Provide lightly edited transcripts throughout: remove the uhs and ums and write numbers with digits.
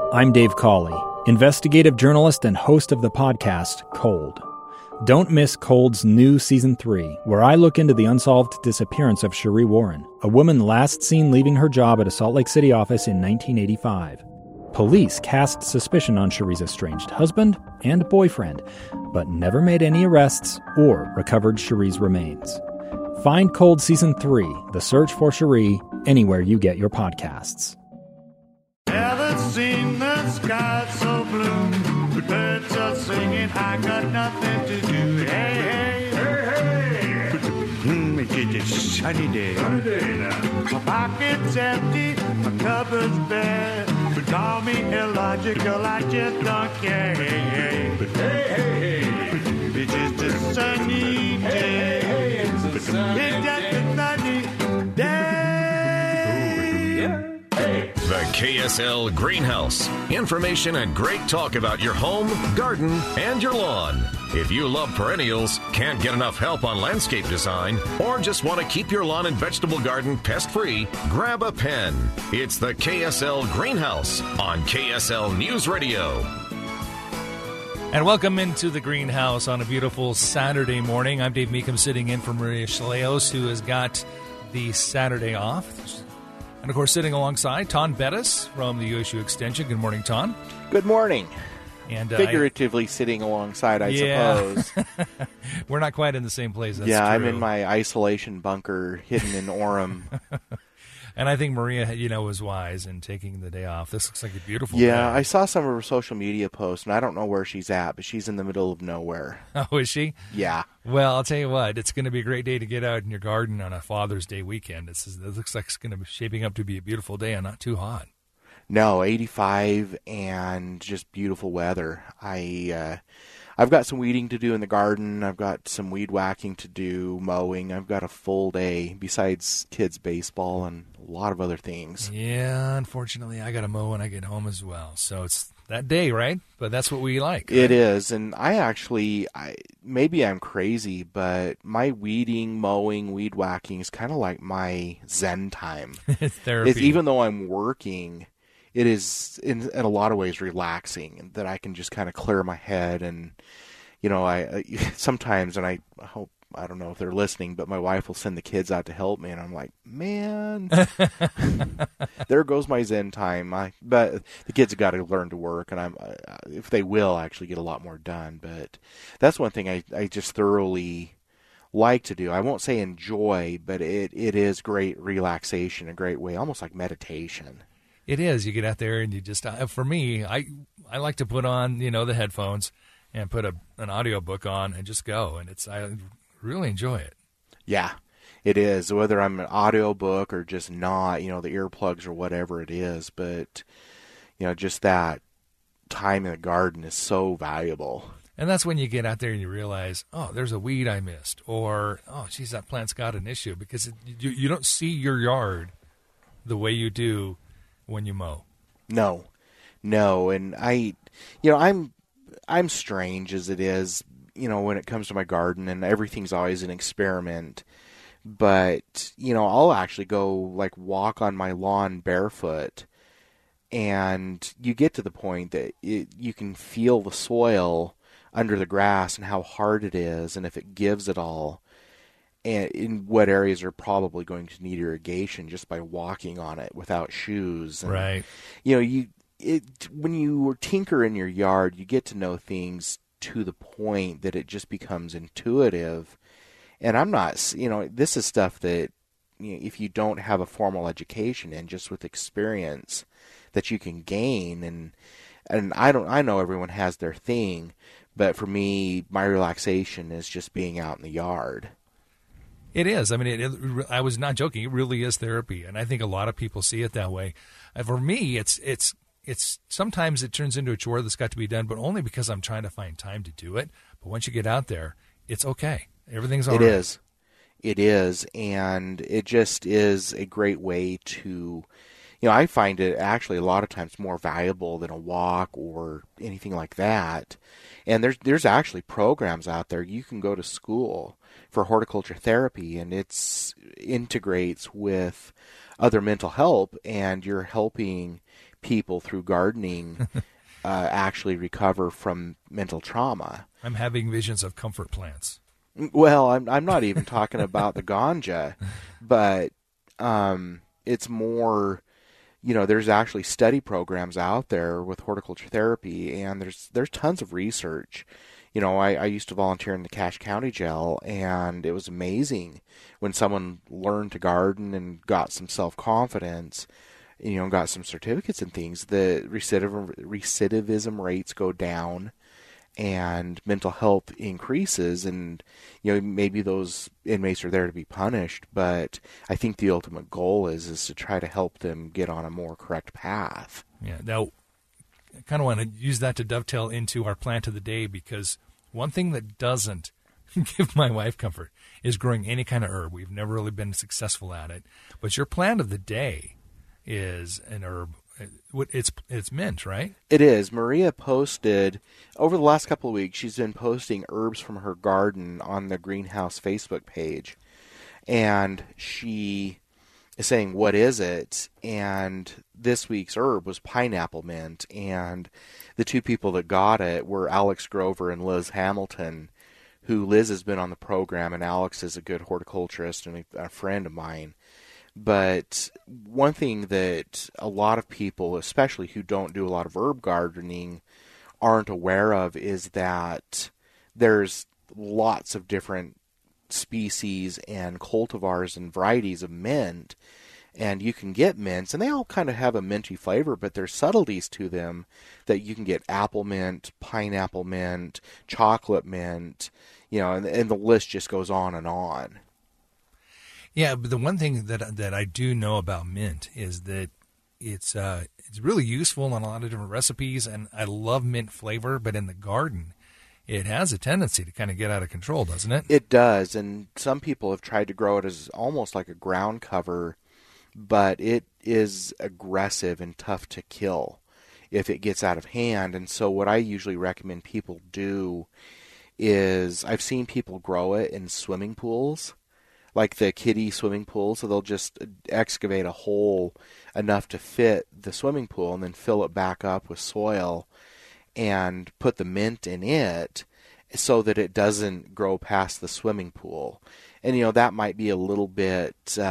I'm Dave Cawley, investigative journalist and host of the podcast Cold. Don't miss Cold's new Season 3, where I look into the unsolved disappearance of Cherie Warren, a woman last seen leaving her job at a Salt Lake City office in 1985. Police cast suspicion on Cherie's estranged husband and boyfriend, but never made any arrests or recovered Cherie's remains. Find Cold Season 3, The Search for Cherie, anywhere you get your podcasts. Never seen the sky so blue, the birds are singing, I got nothing to do. Hey, hey, hey, hey. It's a sunny day. Sunny day now. My pocket's empty, my cupboard's bare. But call me illogical, I just don't care. Hey, hey, hey, hey, hey. It's just a sunny day. Hey, hey, hey, it's a sunny day. It's just a sunny day. The KSL Greenhouse. Information and great talk about your home, garden, and your lawn. If you love perennials, can't get enough help on landscape design, or just want to keep your lawn and vegetable garden pest-free, grab a pen. It's the KSL Greenhouse on KSL News Radio. And welcome into the Greenhouse on a beautiful Saturday morning. I'm Dave Meekum, sitting in for Maria Chaleos, who has got the Saturday off. And, of course, sitting alongside Ton Bettis from the USU Extension. Good morning, Ton. Good morning. And figuratively sitting alongside, I suppose. We're not quite in the same place. That's true. I'm in my isolation bunker hidden in Orem. And I think Maria, was wise in taking the day off. This looks like a beautiful day. Yeah, I saw some of her social media posts, and I don't know where she's at, but she's in the middle of nowhere. Oh, is she? Yeah. Well, I'll tell you what, it's going to be a great day to get out in your garden on a Father's Day weekend. It looks like it's going to be shaping up to be a beautiful day and not too hot. No, 85 and just beautiful weather. I've got some weeding to do in the garden. I've got some weed whacking to do, mowing. I've got a full day besides kids' baseball and a lot of other things. Yeah, unfortunately, I got to mow when I get home as well. So it's that day, right? But that's what we like. Right? It is. And maybe I'm crazy, but my weeding, mowing, weed whacking is kind of like my Zen time. It's therapy. Even though I'm working, it is in a lot of ways relaxing, and that I can just kind of clear my head. And I sometimes, and I hope, I don't know if they're listening, but my wife will send the kids out to help me, and I'm like, man, there goes my Zen time. But the kids have got to learn to work, and if they will, actually get a lot more done. But that's one thing I just thoroughly like to do. I won't say enjoy, but it is great relaxation, a great way, almost like meditation. It is. You get out there and you just, for me, I like to put on, the headphones and put an audio book on and just go. And I really enjoy it. Yeah, it is. Whether I'm an audio book or just not, the earplugs or whatever it is. But, just that time in the garden is so valuable. And that's when you get out there and you realize, oh, there's a weed I missed. Or, oh, geez, that plant's got an issue. Because you don't see your yard the way you do when you mow. No. And I'm strange as it is, when it comes to my garden, and everything's always an experiment. But, I'll actually go walk on my lawn barefoot, and you get to the point that you can feel the soil under the grass and how hard it is, and if it gives it all. And in what areas are probably going to need irrigation just by walking on it without shoes. And, right. When you tinker in your yard, you get to know things to the point that it just becomes intuitive. And I'm not, this is stuff that, if you don't have a formal education and just with experience that you can gain. And I know everyone has their thing, but for me, my relaxation is just being out in the yard. It is. I mean, I was not joking. It really is therapy, and I think a lot of people see it that way. For me, it's sometimes it turns into a chore that's got to be done, but only because I'm trying to find time to do it. But once you get out there, it's okay. Everything's all right. It is, and it just is a great way to, I find it actually a lot of times more valuable than a walk or anything like that. And there's actually programs out there. You can go to school for horticulture therapy, and it integrates with other mental help, and you're helping people through gardening actually recover from mental trauma. I'm having visions of comfort plants. Well, I'm not even talking about the ganja, but it's more, there's actually study programs out there with horticulture therapy, and there's tons of research. I used to volunteer in the Cache County Jail, and it was amazing when someone learned to garden and got some self-confidence, got some certificates and things. The recidivism rates go down, and mental health increases, and maybe those inmates are there to be punished, but I think the ultimate goal is to try to help them get on a more correct path. Yeah. Now, I kind of want to use that to dovetail into our plant of the day, because one thing that doesn't give my wife comfort is growing any kind of herb. We've never really been successful at it, but your plant of the day is an herb. It's mint, right? It is. Maria posted, over the last couple of weeks, she's been posting herbs from her garden on the Greenhouse Facebook page. And she is saying, what is it? And this week's herb was pineapple mint. And the two people that got it were Alex Grover and Liz Hamilton, who Liz has been on the program, and Alex is a good horticulturist and a friend of mine. But one thing that a lot of people, especially who don't do a lot of herb gardening, aren't aware of is that there's lots of different species and cultivars and varieties of mint, and you can get mints, and they all kind of have a minty flavor, but there's subtleties to them that you can get apple mint, pineapple mint, chocolate mint, and the list just goes on and on. Yeah, but the one thing that I do know about mint is that it's really useful in a lot of different recipes, and I love mint flavor, but in the garden, it has a tendency to kind of get out of control, doesn't it? It does, and some people have tried to grow it as almost like a ground cover, but it is aggressive and tough to kill if it gets out of hand. And so what I usually recommend people do is, I've seen people grow it in swimming pools, like the kiddie swimming pool, so they'll just excavate a hole enough to fit the swimming pool and then fill it back up with soil and put the mint in it so that it doesn't grow past the swimming pool. And, that might be a little bit,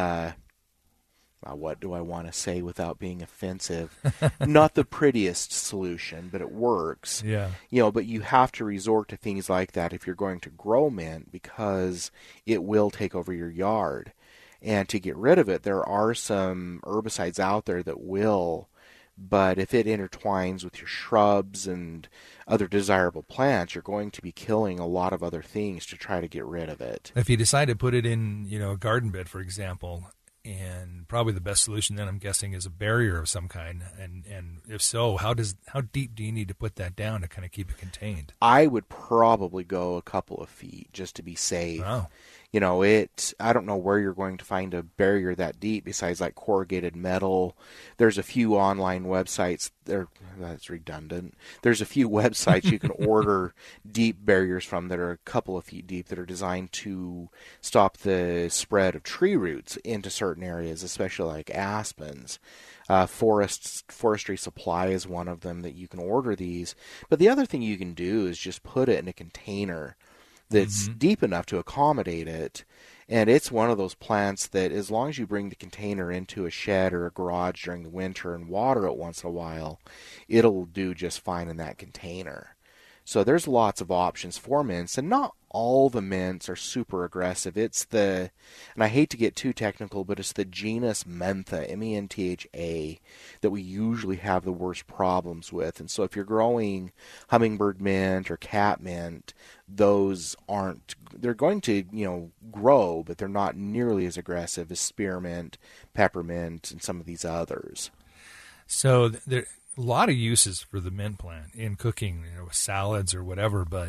what do I want to say without being offensive? Not the prettiest solution, but it works. Yeah. But you have to resort to things like that if you're going to grow mint, because it will take over your yard. And to get rid of it, there are some herbicides out there that will, but if it intertwines with your shrubs and other desirable plants, you're going to be killing a lot of other things to try to get rid of it. If you decide to put it in, a garden bed, for example, and probably the best solution then, I'm guessing, is a barrier of some kind. And if so, how deep do you need to put that down to kind of keep it contained? I would probably go a couple of feet just to be safe. Wow. I don't know where you're going to find a barrier that deep besides like corrugated metal. There's a few online websites that's redundant. There's a few websites you can order deep barriers from that are a couple of feet deep that are designed to stop the spread of tree roots into certain areas, especially like aspens. Forestry Supply is one of them that you can order these. But the other thing you can do is just put it in a container that's deep enough to accommodate it. And it's one of those plants that, as long as you bring the container into a shed or a garage during the winter and water it once in a while, it'll do just fine in that container. So there's lots of options for mints, and not all the mints are super aggressive. And I hate to get too technical, but it's the genus Mentha, M-E-N-T-H-A, that we usually have the worst problems with. And so if you're growing hummingbird mint or cat mint, they're going to, grow, but they're not nearly as aggressive as spearmint, peppermint, and some of these others. So there a lot of uses for the mint plant in cooking, salads or whatever, but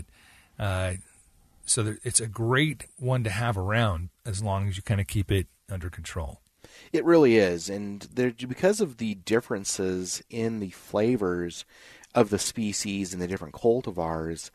it's a great one to have around as long as you kind of keep it under control. It really is, and because of the differences in the flavors of the species and the different cultivars,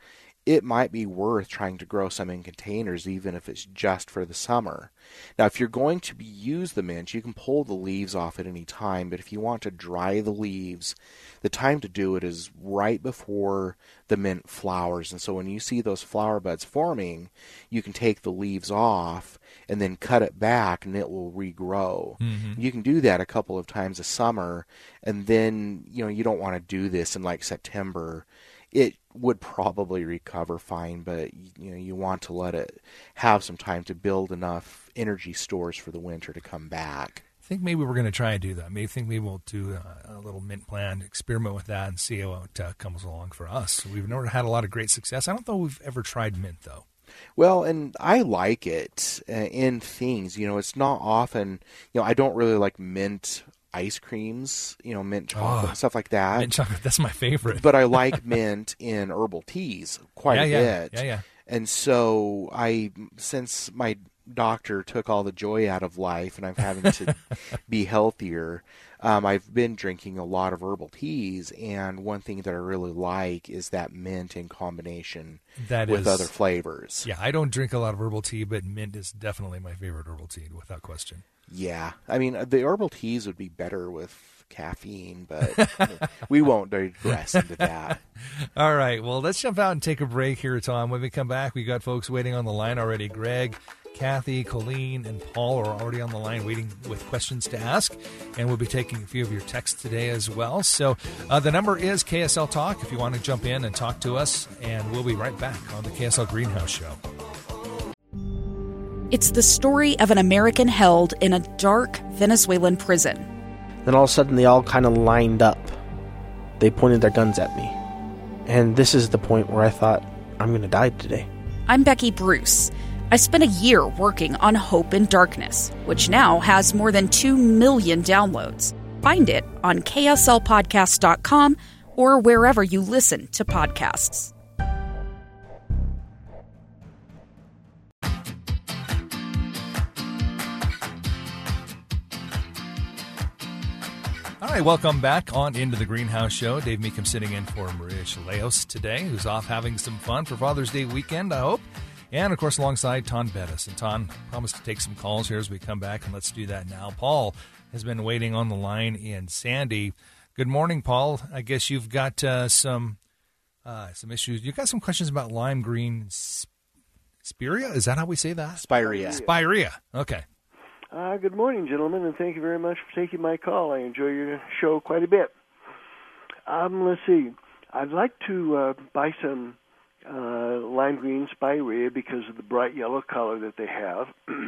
it might be worth trying to grow some in containers, even if it's just for the summer. Now, if you're going to use the mint, you can pull the leaves off at any time, but if you want to dry the leaves, the time to do it is right before the mint flowers. And so when you see those flower buds forming, you can take the leaves off and then cut it back, and it will regrow. Mm-hmm. You can do that a couple of times a summer, and then, you don't want to do this in like September. It would probably recover fine, but you want to let it have some time to build enough energy stores for the winter to come back. I think maybe we're going to try and do that. Maybe we'll do a little mint plant, experiment with that, and see how it comes along for us. We've never had a lot of great success. I don't know we've ever tried mint, though. Well, and I like it in things. It's not often, I don't really like mint ice creams, mint chocolate, stuff like that. Mint chocolate, that's my favorite. But I like mint in herbal teas quite a bit. Yeah. And so since my doctor took all the joy out of life and I'm having to be healthier, I've been drinking a lot of herbal teas, and one thing that I really like is that mint in combination with other flavors. Yeah, I don't drink a lot of herbal tea, but mint is definitely my favorite herbal tea, without question. Yeah. I mean, the herbal teas would be better with caffeine, but we won't digress into that. All right. Well, let's jump out and take a break here, Tom. When we come back, we got folks waiting on the line already. Greg, Kathy, Colleen, and Paul are already on the line waiting with questions to ask, and we'll be taking a few of your texts today as well. So the number is KSL Talk if you want to jump in and talk to us, and we'll be right back on the KSL Greenhouse Show. It's the story of an American held in a dark Venezuelan prison. Then all of a sudden they all kind of lined up. They pointed their guns at me. And this is the point where I thought, I'm going to die today. I'm Becky Bruce. I spent a year working on Hope in Darkness, which now has more than 2 million downloads. Find it on kslpodcast.com or wherever you listen to podcasts. All right, welcome back on Into the Greenhouse Show. Dave Meekum sitting in for Maria Chaleos today, who's off having some fun for Father's Day weekend, I hope. And, of course, alongside Ton Bettis. And Ton promised to take some calls here as we come back, and let's do that now. Paul has been waiting on the line in Sandy. Good morning, Paul. I guess you've got some issues. You've got some questions about lime green spirea? Is that how we say that? Spirea. Spirea. Okay. Good morning, gentlemen, and thank you very much for taking my call. I enjoy your show quite a bit. Let's see. I'd like to buy some lime green spirea because of the bright yellow color that they have.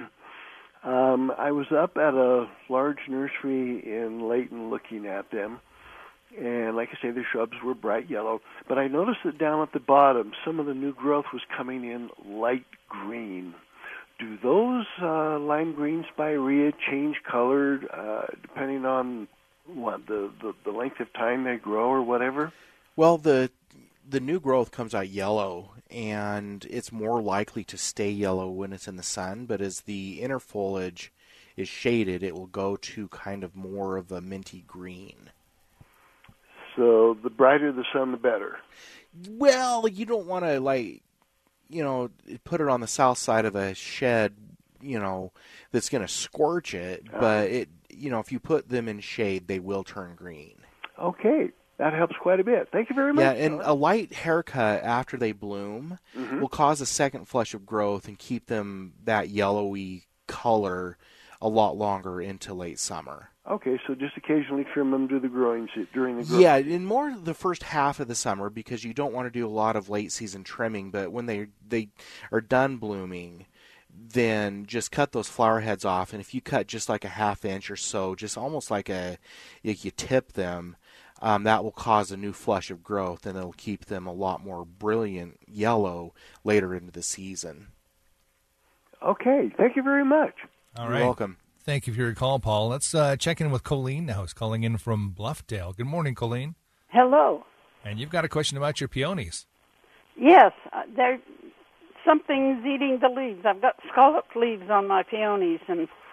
I was up at a large nursery in Layton looking at them, and like I say, the shrubs were bright yellow. But I noticed that down at the bottom, some of the new growth was coming in light green. Do those lime green spirea change color depending on what the length of time they grow or whatever? Well, the new growth comes out yellow, and it's more likely to stay yellow when it's in the sun. But as the inner foliage is shaded, it will go to kind of more of a minty green. So the brighter the sun, the better. Well, you don't want to put it on the south side of a shed, that's going to scorch it. But if you put them in shade, they will turn green. Okay. That helps quite a bit. Thank you very much. Yeah, and a light haircut after they bloom will cause a second flush of growth and keep them that yellowy color a lot longer into late summer. Okay, so just occasionally trim them during the growing Yeah, in more the first half of the summer, because you don't want to do a lot of late season trimming, but when they are done blooming, then just cut those flower heads off. And if you cut just like a ½ inch or so, just almost like you tip them, that will cause a new flush of growth, and it'll keep them a lot more brilliant yellow later into the season. Okay, thank you very much. All right. You're welcome. Thank you for your call, Paul. Let's check in with Colleen now, who's calling in from Bluffdale. Good morning, Colleen. Hello. And you've got a question about your peonies. Yes, something's eating the leaves. I've got scalloped leaves on my peonies, and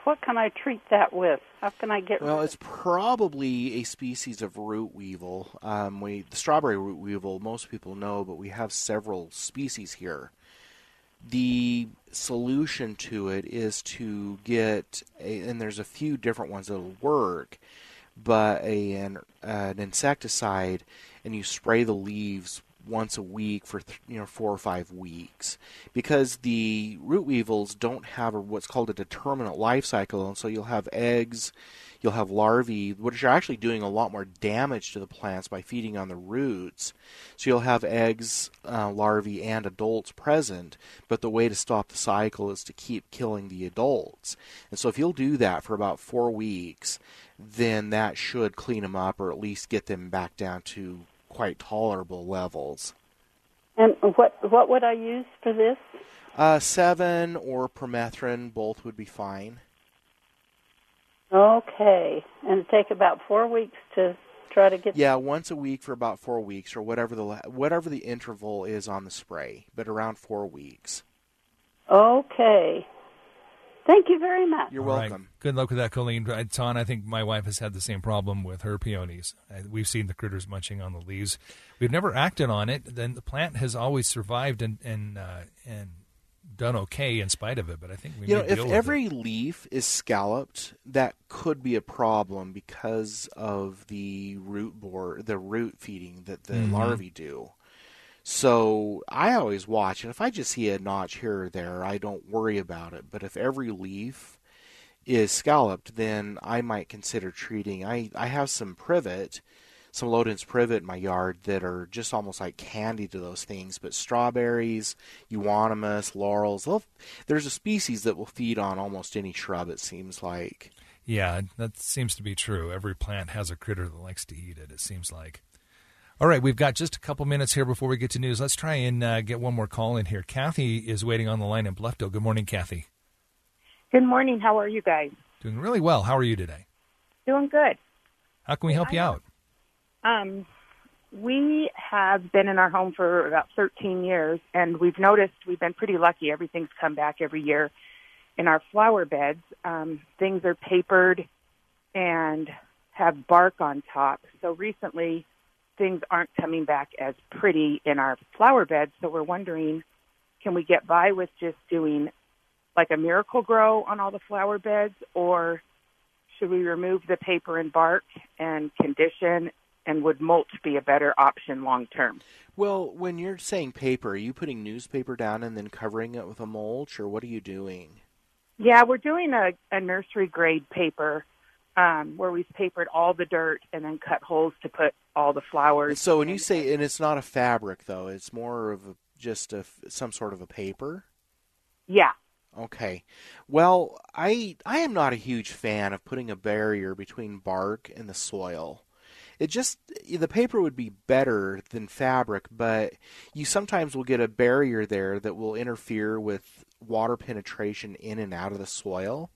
what can I treat that with? How can I get rid Well, of it's probably a species of root weevil. The strawberry root weevil, most people know, but we have several species here. The solution to it is to get, and there's a few different ones that'll work, but an insecticide, and you spray the leaves once a week for 4 or 5 weeks, because the root weevils don't have what's called a determinate life cycle, and so you'll have eggs, you'll have larvae, which are actually doing a lot more damage to the plants by feeding on the roots. So you'll have eggs, larvae, and adults present, but the way to stop the cycle is to keep killing the adults. And so if you'll do that for about 4 weeks, then that should clean them up, or at least get them back down to quite tolerable levels. And what would I use for this? 7 or permethrin, both would be fine. Okay. And it'd take about 4 weeks to try to get... Yeah, once a week for about 4 weeks, or whatever the interval is on the spray, but around 4 weeks. Okay. Thank you very much. You're All welcome. Right. Good luck with that, Colleen. Ton, I think my wife has had the same problem with her peonies. We've seen the critters munching on the leaves. We've never acted on it. Then the plant has always survived and done okay in spite of it. But I think we need to deal if with every it. leaf is scalloped, that could be a problem because of the root feeding that the larvae do. So I always watch, and if I just see a notch here or there, I don't worry about it. But if every leaf is scalloped, then I might consider treating. I have some privet, some Loden's privet in my yard that are just almost like candy to those things. But strawberries, euonymus, laurels, there's a species that will feed on almost any shrub, it seems like. Yeah, that seems to be true. Every plant has a critter that likes to eat it, it seems like. All right, we've got just a couple minutes here before we get to news. Let's try and get one more call in here. Kathy is waiting on the line in Bluffdale. Good morning, Kathy. Good morning. How are you guys? Doing really well. How are you today? Doing good. How can we help you out? We have been in our home for about 13 years, and we've noticed we've been pretty lucky. Everything's come back every year. In our flower beds, things are papered and have bark on top. So recently, things aren't coming back as pretty in our flower beds, so we're wondering, can we get by with just doing like a miracle grow on all the flower beds, or should we remove the paper and bark and condition, and would mulch be a better option long term? Well, when you're saying paper, are you putting newspaper down and then covering it with a mulch, or what are you doing? Yeah, we're doing a nursery grade paper where we've papered all the dirt and then cut holes to put all the flowers. So when you say, and it's not a fabric though, it's more of just some sort of a paper? Yeah. Okay. Well, I am not a huge fan of putting a barrier between bark and the soil. The paper would be better than fabric, but you sometimes will get a barrier there that will interfere with water penetration in and out of the soil,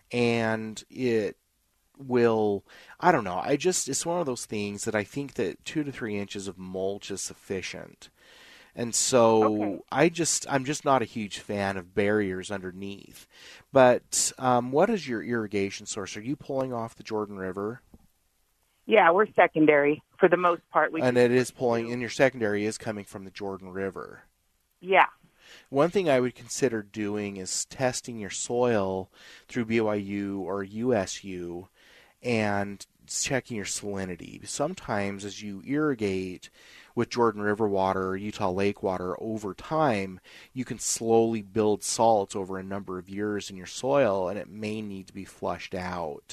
and it will, I don't know, it's one of those things that I think that 2 to 3 inches of mulch is sufficient. And so I'm just not a huge fan of barriers underneath. But what is your irrigation source? Are you pulling off the Jordan River? Yeah, we're secondary for the most part. And it is pulling, and your secondary is coming from the Jordan River. Yeah. One thing I would consider doing is testing your soil through BYU or USU and checking your salinity. Sometimes as you irrigate with Jordan River water or Utah Lake water over time, you can slowly build salts over a number of years in your soil, and it may need to be flushed out.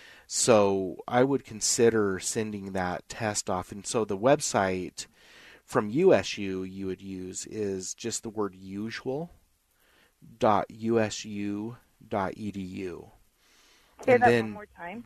So I would consider sending that test off. And so the website from USU you would use is just the word usual.usu.edu. Say and that then one more time.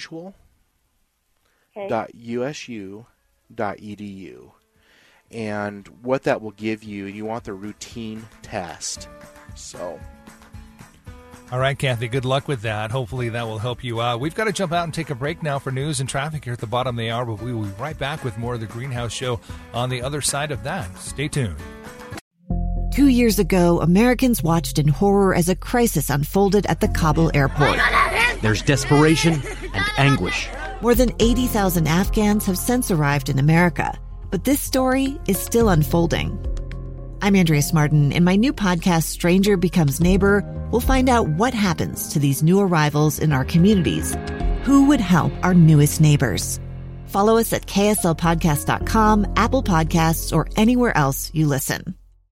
usual.usu.edu. And what that will give you, you want the routine test. So... All right, Kathy, good luck with that. Hopefully that will help you out. We've got to jump out and take a break now for news and traffic here at the bottom of the hour, but we will be right back with more of the Greenhouse Show on the other side of that. Stay tuned. 2 years ago, Americans watched in horror as a crisis unfolded at the Kabul airport. There's desperation and anguish. More than 80,000 Afghans have since arrived in America, but this story is still unfolding. I'm Andrea Smartin. In my new podcast, Stranger Becomes Neighbor, we'll find out what happens to these new arrivals in our communities. Who would help our newest neighbors? Follow us at kslpodcast.com, Apple Podcasts, or anywhere else you listen.